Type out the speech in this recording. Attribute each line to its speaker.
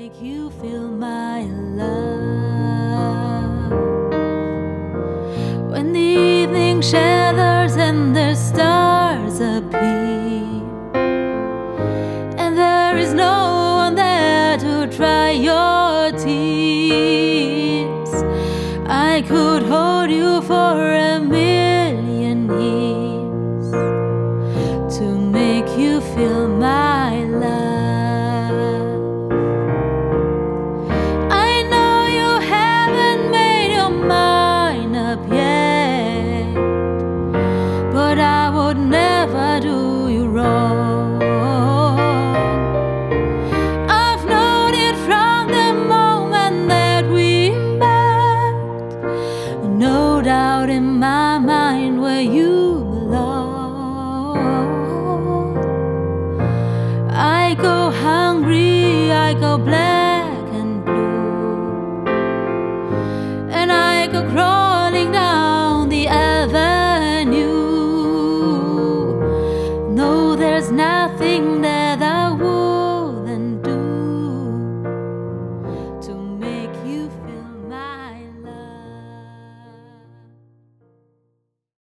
Speaker 1: make you feel my love. When the evening shadows and the stars appear, and there is no one there to dry your tears, I could hold you for a million years to make you feel my love. I know you haven't made your mind up yet, but I would never do you wrong. I've known it from the moment that we met, no doubt in my mind where you belong. I go hungry, I go black and blue, and I go crawling down the avenue. No, there's nothing that